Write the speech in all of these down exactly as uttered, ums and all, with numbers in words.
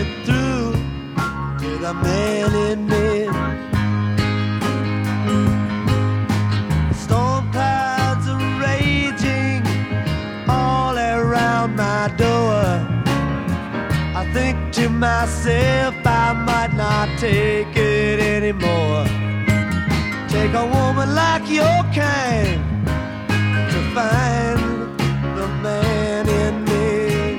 through to the man in me. Storm clouds are raging all around my door. I think to myself I might not take it anymore. Take a woman like your kind to find the man in me.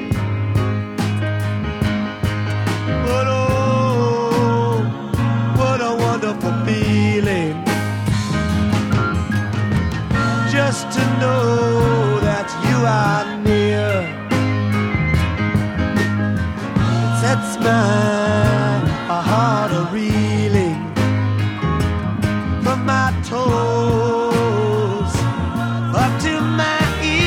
But oh, what a wonderful feeling just to know that you are near. It sets my heart a-reeling from my toes up to my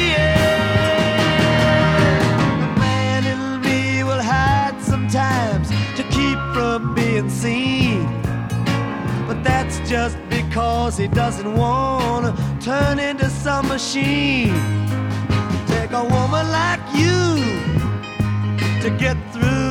ears. The man in me will hide sometimes to keep from being seen, but that's just because he doesn't want to turn into some machine. Take a woman like you to get through